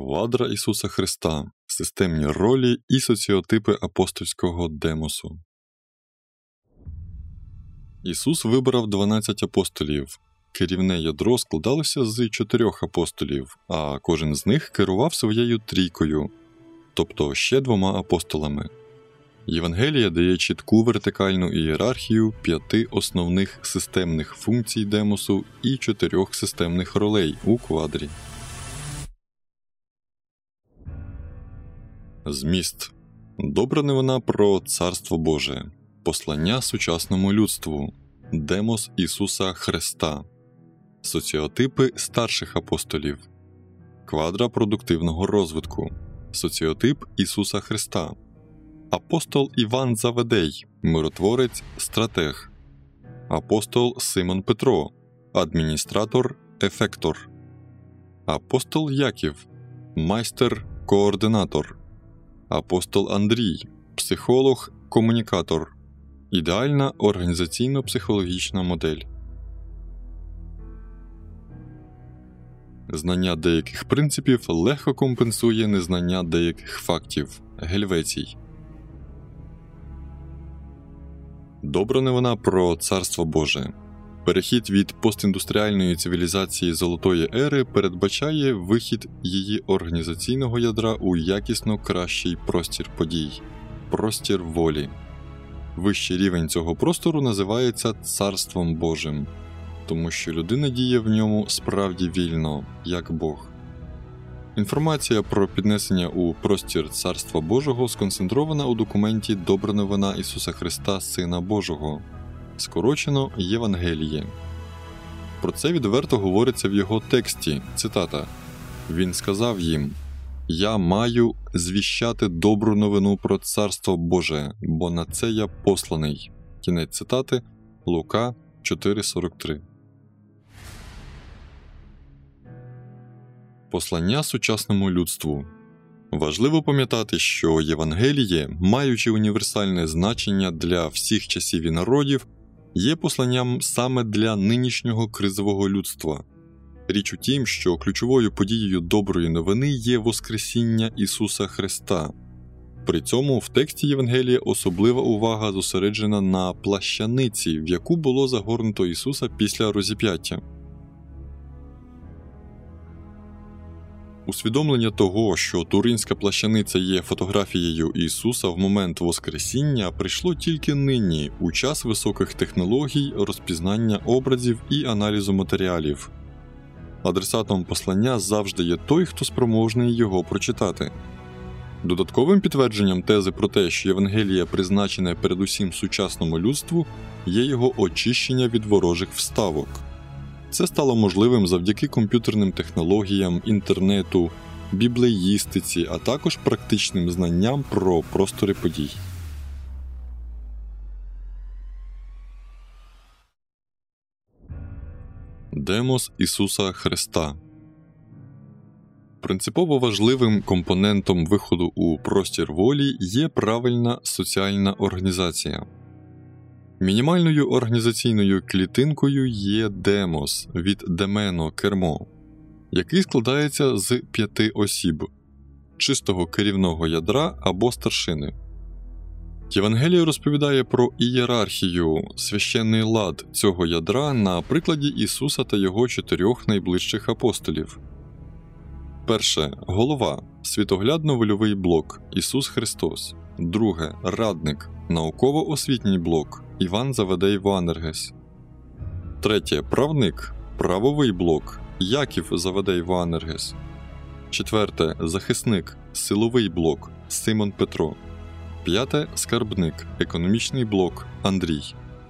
Квадра Ісуса Христа, системні ролі і соціотипи апостольського демосу. Ісус вибрав 12 апостолів. Керівне ядро складалося з 4 апостолів, а кожен з них керував своєю трійкою, тобто ще 2 апостолами. Євангелія дає чітку вертикальну ієрархію 5 основних системних функцій демосу і 4 системних ролей у квадрі. Зміст. Добра новина про Царство Боже. Послання сучасному людству. Демос Ісуса Христа. Соціотипи старших апостолів. Квадра продуктивного розвитку. Соціотип Ісуса Христа. Апостол Іван Заведей, миротворець, стратег. Апостол Симон Петро, адміністратор, ефектор. Апостол Яків, майстер, координатор. Апостол Андрій, психолог, комунікатор. Ідеальна організаційно-психологічна модель. Знання деяких принципів легко компенсує незнання деяких фактів. Гельвецій. Добра новина про Царство Боже. Перехід від постіндустріальної цивілізації Золотої ери передбачає вихід її організаційного ядра у якісно кращий простір подій – простір волі. Вищий рівень цього простору називається Царством Божим, тому що людина діє в ньому справді вільно, як Бог. Інформація про піднесення у простір Царства Божого сконцентрована у документі «Добра новина Ісуса Христа, Сина Божого», скорочено Євангеліє. Про це відверто говориться в його тексті, цитата: «Він сказав їм: «Я маю звіщати добру новину про Царство Боже, бо на це я посланий». Кінець цитати, Лука 4:43. Послання сучасному людству. Важливо пам'ятати, що Євангеліє, маючи універсальне значення для всіх часів і народів, є посланням саме для нинішнього кризового людства. Річ у тім, що ключовою подією доброї новини є Воскресіння Ісуса Христа. При цьому в тексті Євангелія особлива увага зосереджена на плащаниці, в яку було загорнуто Ісуса після розіп'яття. Усвідомлення того, що туринська плащаниця є фотографією Ісуса в момент Воскресіння, прийшло тільки нині, у час високих технологій, розпізнання образів і аналізу матеріалів. Адресатом послання завжди є той, хто спроможний його прочитати. Додатковим підтвердженням тези про те, що Євангеліє призначене передусім сучасному людству, є його очищення від ворожих вставок. Це стало можливим завдяки комп'ютерним технологіям, інтернету, біблеїстиці, а також практичним знанням про простори подій. Демос Ісуса Христа. Принципово важливим компонентом виходу у простір волі є правильна соціальна організація. Мінімальною організаційною клітинкою є демос від демено – кермо, який складається з 5 осіб – чистого керівного ядра або старшини. Євангеліє розповідає про ієрархію, священний лад цього ядра на прикладі Ісуса та його 4 найближчих апостолів. Перше – голова, світоглядно-вольовий блок – Ісус Христос. Друге – радник, науково-освітній блок – Іван Заведей Ваанергес. Третє – правник, правовий блок – Яків Заведей Ваанергес. Четверте – захисник, силовий блок – Симон Петро. П'яте – скарбник, економічний блок – Андрій.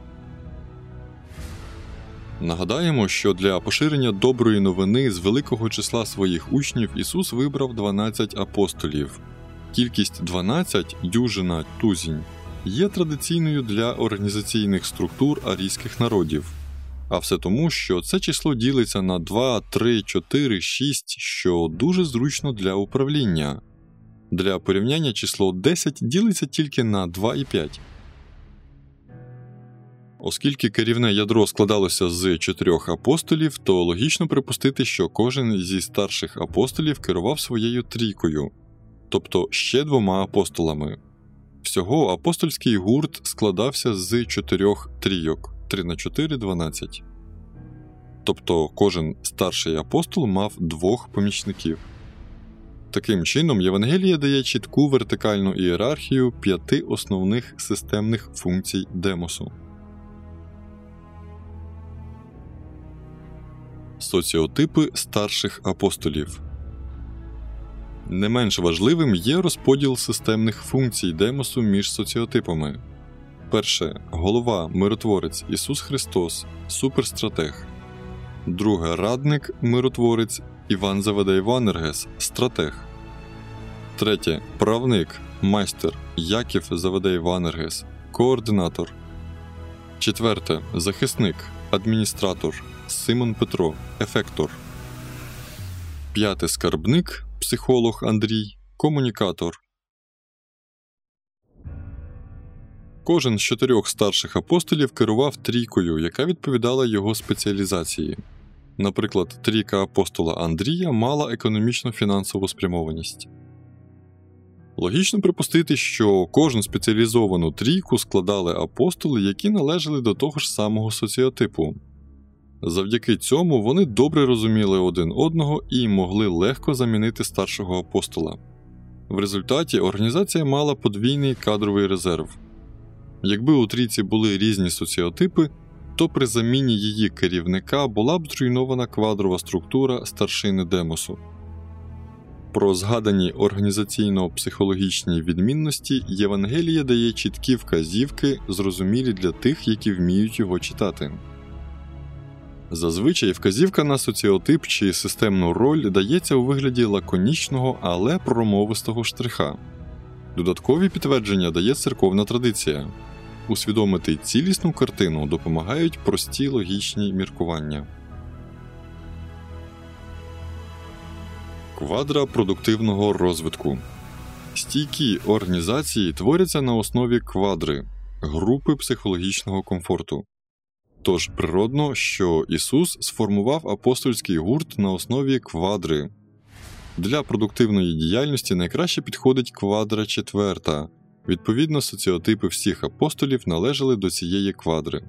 Нагадаємо, що для поширення доброї новини з великого числа своїх учнів Ісус вибрав 12 апостолів. Кількість 12 – дюжина, тузінь – є традиційною для організаційних структур арійських народів. А все тому, що це число ділиться на 2, 3, 4, 6, що дуже зручно для управління. Для порівняння число 10 ділиться тільки на 2 і 5. Оскільки керівне ядро складалося з 4 апостолів, то логічно припустити, що кожен зі старших апостолів керував своєю трійкою, тобто ще 2 апостолами. Всього апостольський гурт складався з 4 трійок – 3 на 4 – 12. Тобто кожен старший апостол мав 2 помічників. Таким чином, Євангеліє дає чітку вертикальну ієрархію 5 основних системних функцій демосу. Соціотипи старших апостолів. Не менш важливим є розподіл системних функцій демосу між соціотипами. Перше – голова, миротворець Ісус Христос, суперстратег. Друге – радник, миротворець Іван Заведей Ванергес, стратег. Третє – правник, майстер Яків Заведей Ванергес, координатор. Четверте – захисник, адміністратор Симон Петро, ефектор. П'яте – скарбник, психолог Андрій, комунікатор. Кожен з 4 старших апостолів керував трійкою, яка відповідала його спеціалізації. Наприклад, трійка апостола Андрія мала економічно-фінансову спрямованість. Логічно припустити, що кожну спеціалізовану трійку складали апостоли, які належали до того ж самого соціотипу. Завдяки цьому вони добре розуміли один одного і могли легко замінити старшого апостола. В результаті організація мала подвійний кадровий резерв. Якби у трійці були різні соціотипи, то при заміні її керівника була б зруйнована квадрова структура старшини демосу. Про згадані організаційно-психологічні відмінності Євангеліє дає чіткі вказівки, зрозумілі для тих, які вміють його читати. Зазвичай вказівка на соціотип чи системну роль дається у вигляді лаконічного, але промовистого штриха. Додаткові підтвердження дає церковна традиція. Усвідомити цілісну картину допомагають прості логічні міркування. Квадра продуктивного розвитку. Стійкі організації творяться на основі квадри – групи психологічного комфорту. Тож природно, що Ісус сформував апостольський гурт на основі квадри. Для продуктивної діяльності найкраще підходить квадра 4. Відповідно, соціотипи всіх апостолів належали до цієї квадри.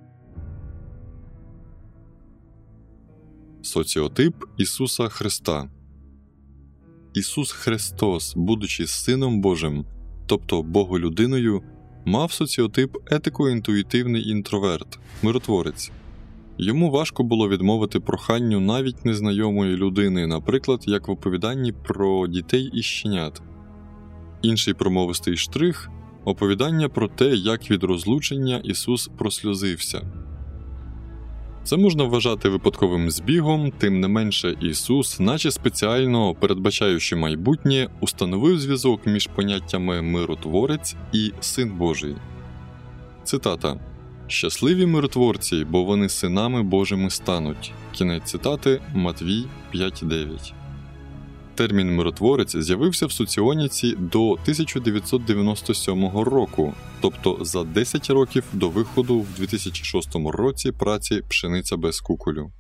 Соціотип Ісуса Христа. Ісус Христос, будучи Сином Божим, тобто Боголюдиною, мав соціотип етико-інтуїтивний інтроверт, миротворець. Йому важко було відмовити проханню навіть незнайомої людини, наприклад, як в оповіданні про дітей і щенят. Інший промовистий штрих – оповідання про те, як від розлучення Ісус просльозився. Це можна вважати випадковим збігом, тим не менше Ісус, наче спеціально передбачаючи майбутнє, установив зв'язок між поняттями «миротворець» і «син Божий». Цитата. «Щасливі миротворці, бо вони синами Божими стануть». Кінець цитати, Матвій 5.9. Термін «миротворець» з'явився в соціоніці до 1997 року, тобто за 10 років до виходу в 2006 році праці «Пшениця без куколю».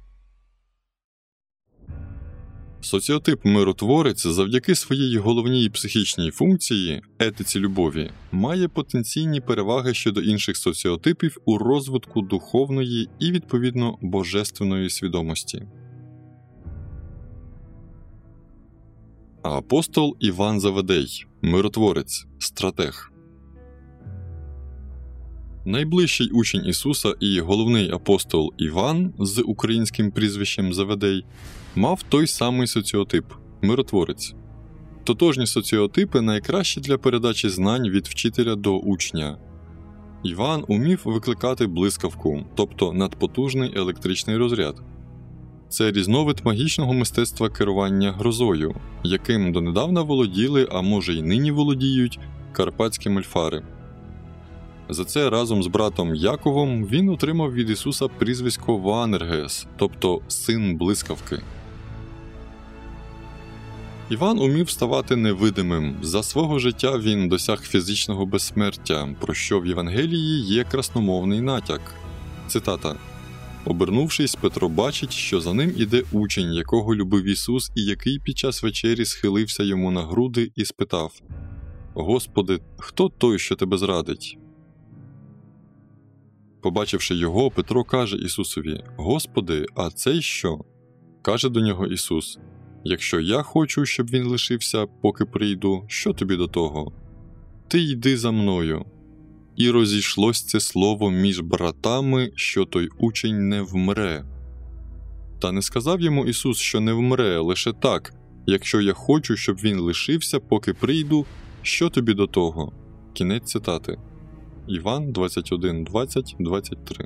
Соціотип миротворець завдяки своїй головній психічній функції – етиці любові – має потенційні переваги щодо інших соціотипів у розвитку духовної і, відповідно, божественної свідомості. Апостол Іван Заведей – миротворець, стратег. Найближчий учень Ісуса і головний апостол Іван з українським прізвищем Заведей мав той самий соціотип – миротворець. Тотожні соціотипи найкращі для передачі знань від вчителя до учня. Іван умів викликати блискавку, тобто надпотужний електричний розряд. Це різновид магічного мистецтва керування грозою, яким донедавна володіли, а може й нині володіють, карпатські мольфари. За це разом з братом Яковом він отримав від Ісуса прізвисько Ванергес, тобто «син блискавки». Іван умів ставати невидимим. За свого життя він досяг фізичного безсмертя, про що в Євангелії є красномовний натяк. Цитата. Обернувшись, Петро бачить, що за ним іде учень, якого любив Ісус і який під час вечері схилився йому на груди і спитав: «Господи, хто той, що тебе зрадить?» Побачивши його, Петро каже Ісусові: «Господи, а цей що?» Каже до нього Ісус: «Якщо я хочу, щоб він лишився, поки прийду, що тобі до того? Ти йди за мною». І розійшлось це слово між братами, що той учень не вмре. Та не сказав йому Ісус, що не вмре, лише так: «Якщо я хочу, щоб він лишився, поки прийду, що тобі до того?» Кінець цитати. Іван 21:20-23.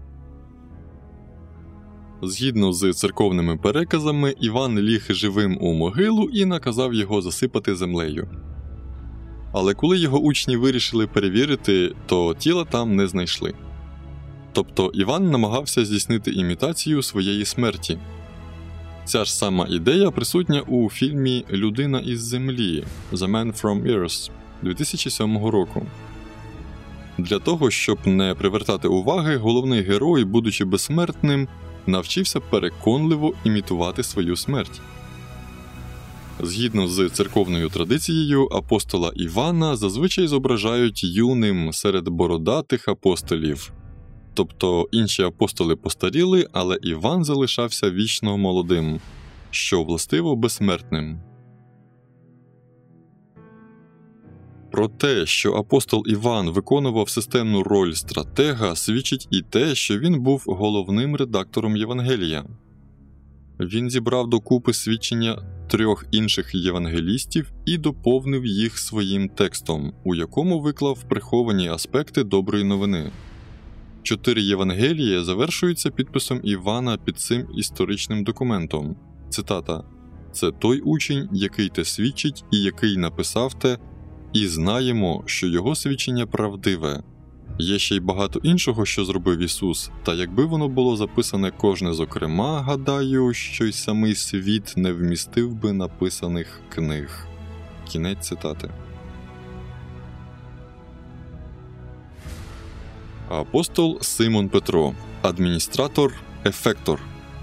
Згідно з церковними переказами, Іван ліг живим у могилу і наказав його засипати землею. Але коли його учні вирішили перевірити, то тіла там не знайшли. Тобто Іван намагався здійснити імітацію своєї смерті. Ця ж сама ідея присутня у фільмі «Людина із землі» The Man from Earth 2007 року. Для того, щоб не привертати уваги, головний герой, будучи безсмертним, навчився переконливо імітувати свою смерть. Згідно з церковною традицією, апостола Івана зазвичай зображають юним серед бородатих апостолів. Тобто інші апостоли постаріли, але Іван залишався вічно молодим, що властиво безсмертним. Про те, що апостол Іван виконував системну роль стратега, свідчить і те, що він був головним редактором Євангелія. Він зібрав докупи свідчення 3 інших євангелістів і доповнив їх своїм текстом, у якому виклав приховані аспекти доброї новини. 4 Євангелія завершуються підписом Івана під цим історичним документом. Цитата: «Це той учень, який те свідчить і який написав те, і знаємо, що його свідчення правдиве. Є ще й багато іншого, що зробив Ісус, та якби воно було записане кожне зокрема, гадаю, що й самий світ не вмістив би написаних книг». Кінець цитати. Апостол Симон Петро, адміністратор, ефектор.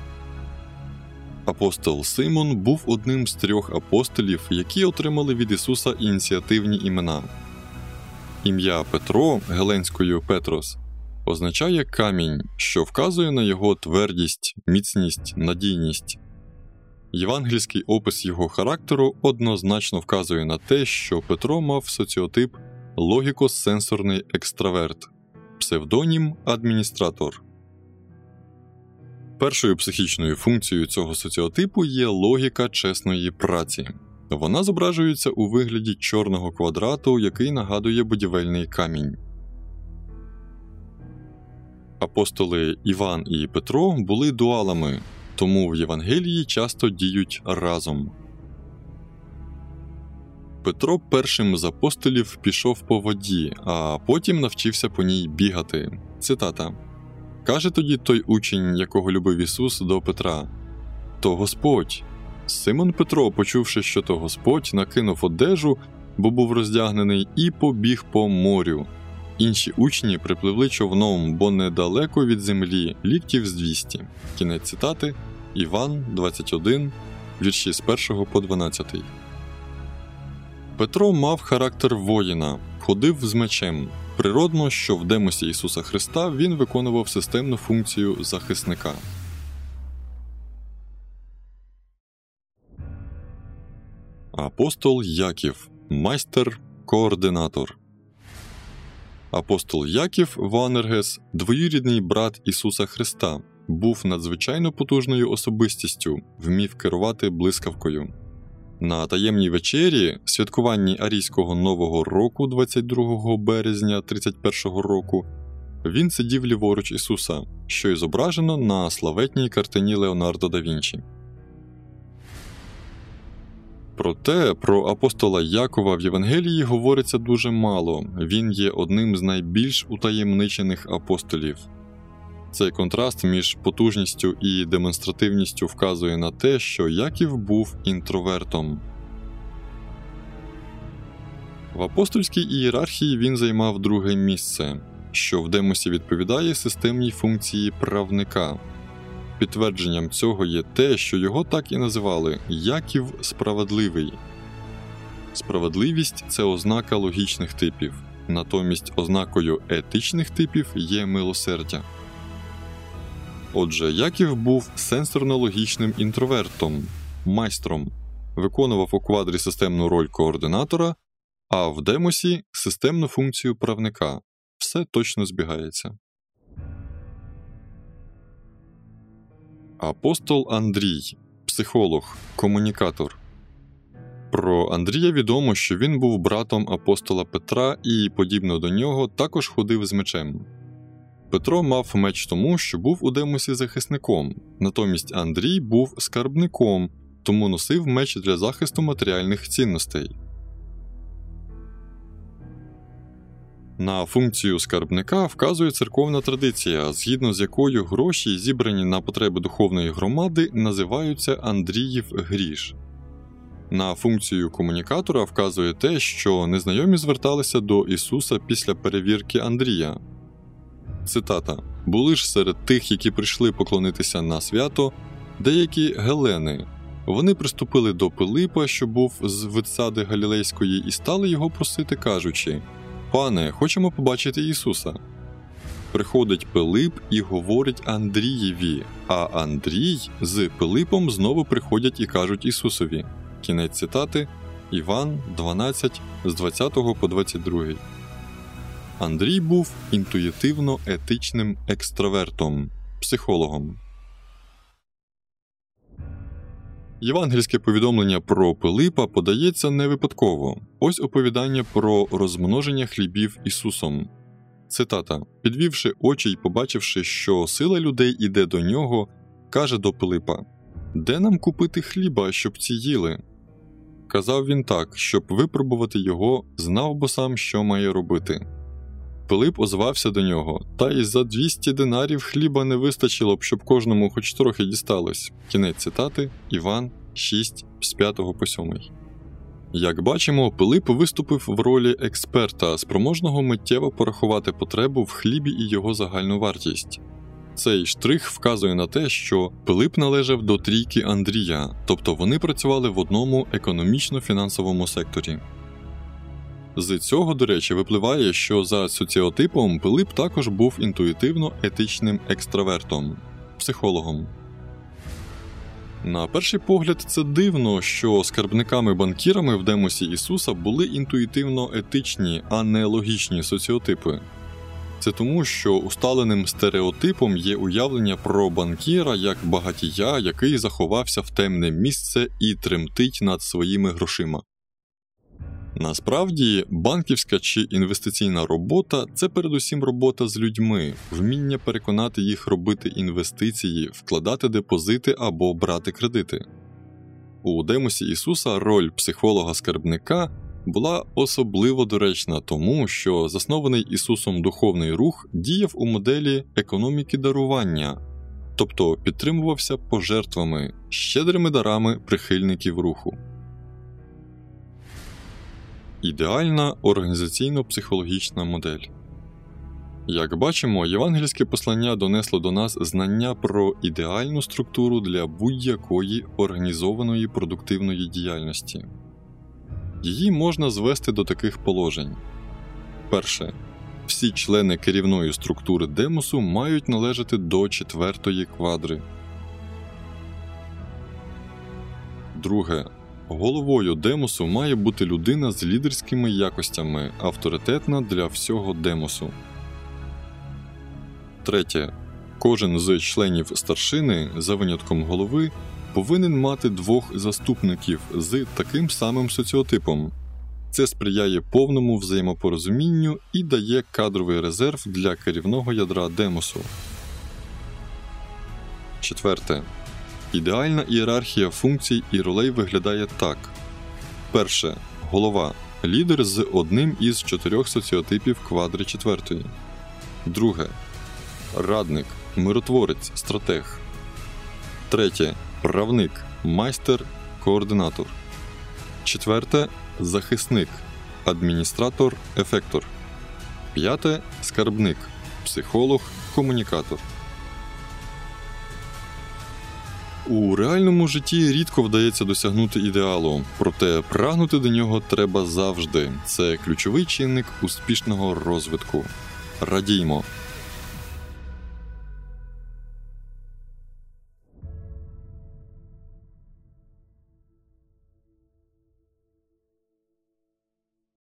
Апостол Симон був одним з 3 апостолів, які отримали від Ісуса ініціативні імена. Ім'я Петро, геленською Петрос, означає камінь, що вказує на його твердість, міцність, надійність. Євангельський опис його характеру однозначно вказує на те, що Петро мав соціотип логіко-сенсорний екстраверт, псевдонім адміністратор. Першою психічною функцією цього соціотипу є логіка чесної праці. Вона зображується у вигляді чорного квадрату, який нагадує будівельний камінь. Апостоли Іван і Петро були дуалами, тому в Євангелії часто діють разом. Петро першим з апостолів пішов по воді, а потім навчився по ній бігати. Цитата. «Каже тоді той учень, якого любив Ісус, до Петра: «То Господь». Симон Петро, почувши, що то Господь, накинув одежу, бо був роздягнений, і побіг по морю. Інші учні припливли човном, бо недалеко від землі, ліктів з 200. Кінець цитати. Іван 21, вірші з 1 по 12. Петро мав характер воїна, ходив з мечем. Природно, що в демосі Ісуса Христа він виконував системну функцію захисника. Апостол Яків, майстер-координатор. Апостол Яків Ваанергес, двоюрідний брат Ісуса Христа, був надзвичайно потужною особистістю, вмів керувати блискавкою. На таємній вечері, святкуванні Арійського Нового року 22 березня 31 року, він сидів ліворуч Ісуса, що й зображено на славетній картині Леонардо да Вінчі. Проте про апостола Якова в Євангелії говориться дуже мало, він є одним з найбільш утаємничених апостолів. Цей контраст між потужністю і демонстративністю вказує на те, що Яків був інтровертом. В апостольській ієрархії він займав друге місце. що в демосі відповідає системній функції правника. Підтвердженням цього є те, що його так і називали Яків Справедливий. Справедливість – це ознака логічних типів, натомість ознакою етичних типів є милосердя. Отже, Яків був сенсорно-логічним інтровертом, майстром, виконував у квадрі системну роль координатора, а в демосі – системну функцію правника. Все точно збігається. Апостол Андрій – психолог, комунікатор. Про Андрія відомо, що він був братом апостола Петра і, подібно до нього, також ходив з мечем. Петро мав меч тому, що був у демосі захисником, натомість Андрій був скарбником, тому носив меч для захисту матеріальних цінностей. На функцію скарбника вказує церковна традиція, згідно з якою гроші, зібрані на потреби духовної громади, називаються Андріїв гріш. На функцію комунікатора вказує те, що незнайомі зверталися до Ісуса після перевірки Андрія. Цитата: «Були ж серед тих, які прийшли поклонитися на свято, деякі гелени. Вони приступили до Пилипа, що був з Витсади Галілейської, і стали його просити, кажучи: Пане, хочемо побачити Ісуса». Приходить Пилип і говорить Андрієві, а Андрій з Пилипом знову приходять і кажуть Ісусові. Кінець цитати. Іван 12, з 20 по 22. Андрій був інтуїтивно-етичним екстравертом, психологом. Євангельське повідомлення про Пилипа подається не випадково. Ось оповідання про розмноження хлібів Ісусом. Цитата: «Підвівши очі й побачивши, що сила людей іде до нього, каже до Пилипа: Де нам купити хліба, щоб ці їли? Казав він так, щоб випробувати його, знав бо сам, що має робити. Пилип озвався до нього: Та й за 200 динарів хліба не вистачило б, щоб кожному хоч трохи дісталось». Кінець цитати. Іван 6, з 5 по 7. Як бачимо, Пилип виступив в ролі експерта, спроможного миттєво порахувати потребу в хлібі і його загальну вартість. Цей штрих вказує на те, що Пилип належав до трійки Андрія, тобто вони працювали в одному економічно-фінансовому секторі. З цього, до речі, випливає, що за соціотипом Пилип також був інтуїтивно-етичним екстравертом, психологом. На перший погляд, це дивно, що скарбниками-банкірами в демосі Ісуса були інтуїтивно-етичні, а не логічні соціотипи. Це тому, що усталеним стереотипом є уявлення про банкіра як багатія, який заховався в темне місце і тремтить над своїми грошима. Насправді, банківська чи інвестиційна робота – це передусім робота з людьми, вміння переконати їх робити інвестиції, вкладати депозити або брати кредити. У демосі Ісуса роль психолога-скарбника була особливо доречна тому, що заснований Ісусом духовний рух діяв у моделі економіки дарування, тобто підтримувався пожертвами, щедрими дарами прихильників руху. Ідеальна організаційно-психологічна модель. Як бачимо, євангельське послання донесло до нас знання про ідеальну структуру для будь-якої організованої продуктивної діяльності. Її можна звести до таких положень. Перше. Всі члени керівної структури демосу мають належати до 4-ї квадри. Друге. Головою демосу має бути людина з лідерськими якостями, авторитетна для всього демосу. Третє. Кожен з членів старшини, за винятком голови, повинен мати 2 заступників з таким самим соціотипом. Це сприяє повному взаємопорозумінню і дає кадровий резерв для керівного ядра демосу. Четверте. Ідеальна ієрархія функцій і ролей виглядає так. Перше. Голова. Лідер з одним із 4 соціотипів квадри 4-ї. Друге. Радник. Миротворець, стратег. Третє. Правник. Майстер, координатор. Четверте. Захисник. Адміністратор, ефектор. 5. Скарбник. Психолог, комунікатор. У реальному житті рідко вдається досягнути ідеалу, проте прагнути до нього треба завжди. Це ключовий чинник успішного розвитку. Радіймо!